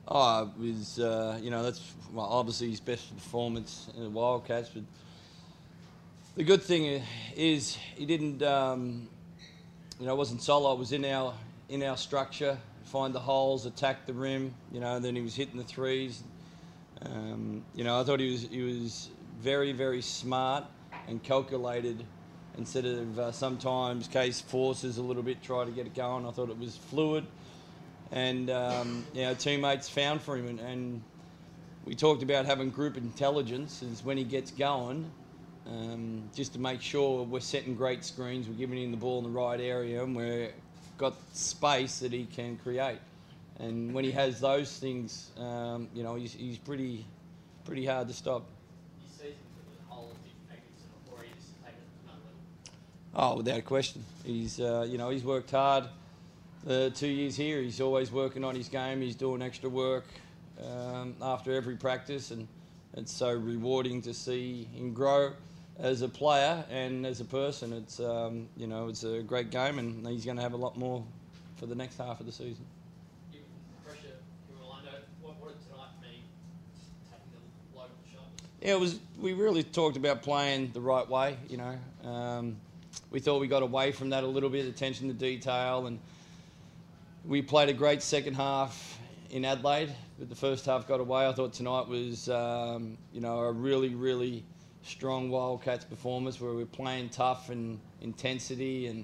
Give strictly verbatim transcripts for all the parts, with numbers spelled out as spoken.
Oh, it was, uh, you know, that's well, obviously his best performance in the Wildcats. But the good thing is he didn't, um, you know, it wasn't solo. It was in our in our structure. Find the holes, attack the rim. You know, then he was hitting the threes. Um, you know, I thought he was he was very very smart and calculated. Instead of uh, sometimes Case forces a little bit, try to get it going. I thought it was fluid. And um, you know, teammates found for him, and, and we talked about having group intelligence is when he gets going, um, just to make sure we're setting great screens, we're giving him the ball in the right area, and we've got space that he can create. And when he has those things, um, you know, he's, he's pretty pretty hard to stop. Oh, without a question. He's uh, you know he's worked hard. The two years here, he's always working on his game. He's doing extra work um, after every practice, and it's so rewarding to see him grow as a player and as a person. It's um, you know it's a great game, and he's going to have a lot more for the next half of the season. Given the pressure from Orlando, what, what did tonight mean? Taking the load of the shot. Yeah, it was. We really talked about playing the right way. You know, um, we thought we got away from that a little bit, attention to detail, and we played a great second half in Adelaide, but the first half got away. I thought tonight was, um, you know, a really, really strong Wildcats performance where we were playing tough and intensity, and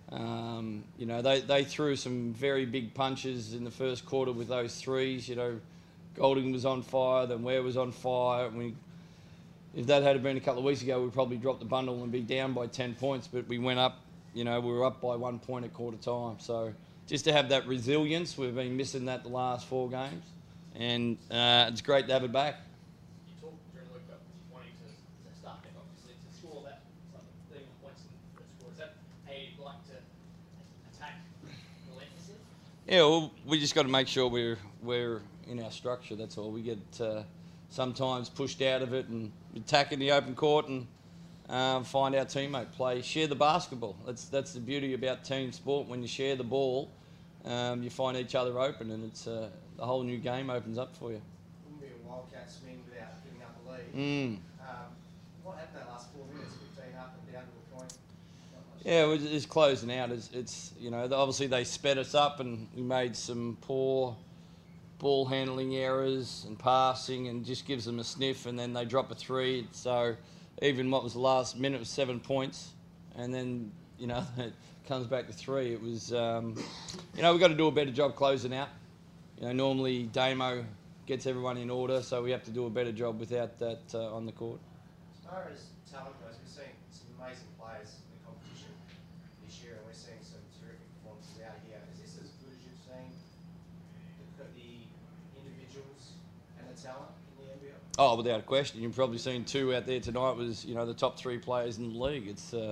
um, you know they, they threw some very big punches in the first quarter with those threes. You know, Golding was on fire, then Ware was on fire. And we, if that had been a couple of weeks ago, we'd probably drop the bundle and be down by ten points. But we went up. You know, we were up by one point at quarter time. So just to have that resilience, we've been missing that the last four games, and uh, it's great to have it back. You talked during the week about wanting to, to start back, obviously, to score that thirty points in the first quarter. Is that how you'd like to attack relentlessly? Yeah, well, we just got to make sure we're we're in our structure. That's all. We get uh, sometimes pushed out of it and attack in the open court and um, find our teammate play, share the basketball. That's that's the beauty about team sport. When you share the ball, um, you find each other open, and it's uh, the whole new game opens up for you. Wouldn't be a Wildcats win without giving up a lead. Mm. Um, what happened that last four minutes? fifteen up and down to a point. Yeah, it was, it's closing out. It's, it's you know obviously they sped us up, and we made some poor ball handling errors and passing, and just gives them a sniff, and then they drop a three. So even what was the last minute was seven points, and then you know it comes back to three. It was um, you know we've got to do a better job closing out. You know normally Damo gets everyone in order, so we have to do a better job without that uh, on the court. As far as talent goes, we're seeing some amazing players in the competition this year, and we're seeing some terrific performances out here. Is this as good as you've seen the, the individuals and the talent in the N B L? Oh, without a question. You've probably seen two out there tonight. Was you know the top three players in the league. It's uh,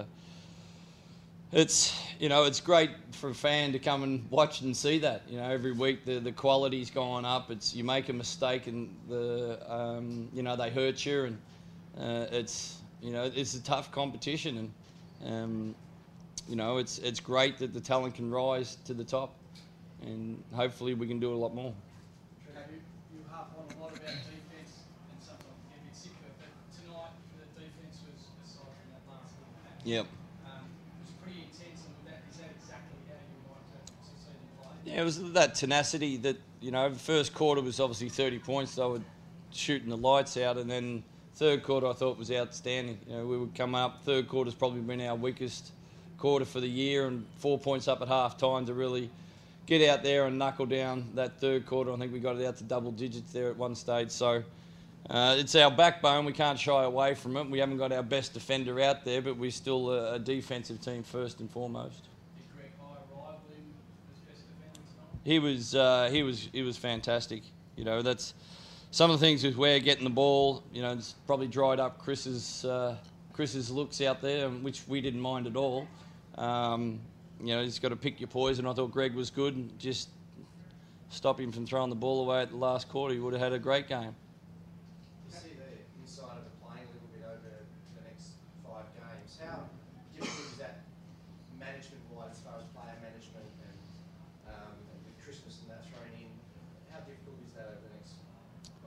it's you know it's great for a fan to come and watch and see that. You know every week the the quality's gone up. It's you make a mistake and the um, you know they hurt you, and uh, it's you know it's a tough competition, and um, you know it's it's great that the talent can rise to the top, and hopefully we can do a lot more. You, you harp on a lot about defence, and sometimes you get a bit sick of it, but tonight the defence was, aside from that last little patch, Yep. um, was pretty intense, and with that, is that exactly how you would like to, to see them play? Yeah, it was that tenacity that, you know, the first quarter was obviously thirty points. They were shooting the lights out, and then third quarter I thought was outstanding. You know, we would come up, third quarter's probably been our weakest quarter for the year, and four points up at half time to really get out there and knuckle down that third quarter. I think we got it out to double digits there at one stage. So uh, it's our backbone. We can't shy away from it. We haven't got our best defender out there, but we're still a, a defensive team first and foremost. Did Greg High rival him as best defender tonight? He was uh, he was he was fantastic. You know, that's some of the things with where getting the ball. You know, it's probably dried up Chris's uh, Chris's looks out there, which we didn't mind at all. Um, you know, he's got to pick your poison. I thought Greg was good, and just stop him from throwing the ball away at the last quarter. He would have had a great game. You see the inside of it playing a little bit over the next five games. How difficult is that management-wise as far as player management and um, with Christmas and that thrown in? How difficult is that over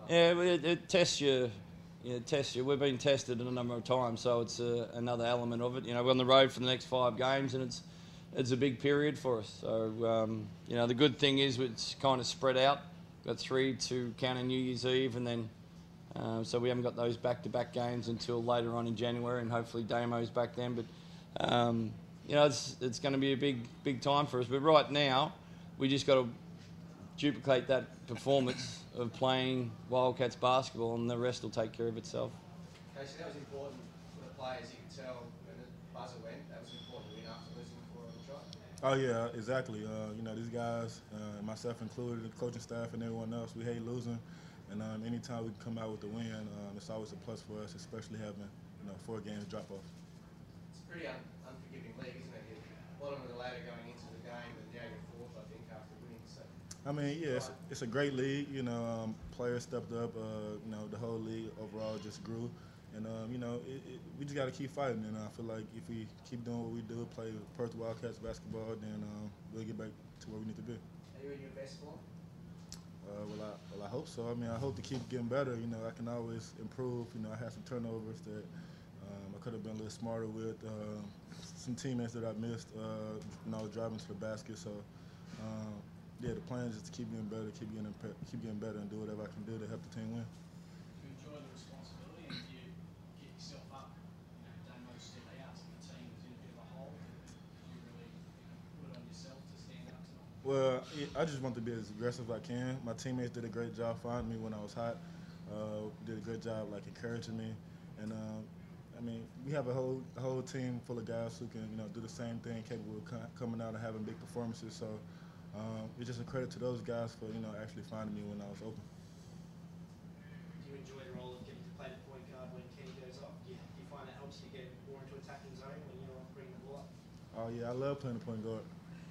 Yeah, well, it, it tests you. Yeah, it tests you. We've been tested a number of times, so it's uh, another element of it. You know, we're on the road for the next five games, and it's it's a big period for us. So, um, you know, the good thing is it's kind of spread out. We've got three to count on New Year's Eve, and then um, so we haven't got those back-to-back games until later on in January, and hopefully Damo's back then. But um, you know, it's it's going to be a big big time for us. But right now, we just got to duplicate that performance of playing Wildcats basketball, and the rest will take care of itself. Casey, that was important for the players. You could tell when the buzzer went, that was important win after losing four on the trot. Oh yeah, exactly. Uh, you know, these guys, uh, myself included, the coaching staff and everyone else, we hate losing. And um, anytime we come out with a win, um, it's always a plus for us, especially having, you know, four games drop off. It's a pretty un- unforgiving league, isn't it? You're bottom of the ladder going into the game, and now you're fourth, I think, after winning. So, I mean, yeah, it's, it's a great league. You know, um, players stepped up. Uh, you know, the whole league overall just grew. And, um, you know, it, it, we just got to keep fighting. And I feel like if we keep doing what we do, play Perth Wildcats basketball, then um, we'll get back to where we need to be. are you in your best form? Uh, well, I, well, I hope so. I mean, I hope to keep getting better. You know, I can always improve. You know, I had some turnovers that um, I could have been a little smarter with. Uh, some teammates that I missed, uh, you know, driving to the basket. So, um, yeah, the plan is just to keep getting better, keep getting keep getting better, and do whatever I can do to help the team win. Do you enjoy the responsibility, and do you get yourself up? You know, Damo stood out, and the team was in a bit of a hole. Do you really, you know, put it on yourself to stand up to them? Well, I just want to be as aggressive as I can. My teammates did a great job finding me when I was hot. Uh, did a good job, like, encouraging me. And, um, I mean, we have a whole a whole team full of guys who can, you know, do the same thing, capable of co- coming out and having big performances. So um, it's just a credit to those guys for, you know, actually finding me when I was open. Do you enjoy the role of getting to play the point guard when Kenny goes off? Do you, do you find that helps you get more into attacking zone when you're bringing the ball up? Oh, yeah, I love playing the point guard.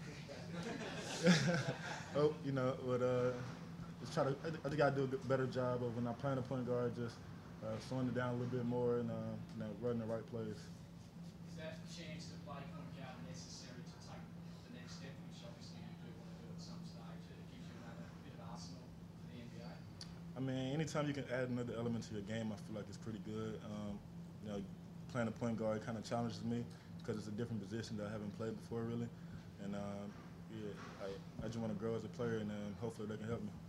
Oh, you know, but uh, just try to. I I just gotta do a bit better job of when I'm playing the point guard, just uh, slowing it down a little bit more and uh, you know, running the right plays. Is that chance to play point guard necessary to take the next step, which obviously you do want to do at some stage? It gives you another bit of arsenal for the N B A. I mean, anytime you can add another element to your game, I feel like it's pretty good. Um, you know, playing a point guard kind of challenges me because it's a different position that I haven't played before, really. And um, yeah, I, I just want to grow as a player, and um, hopefully they can help me.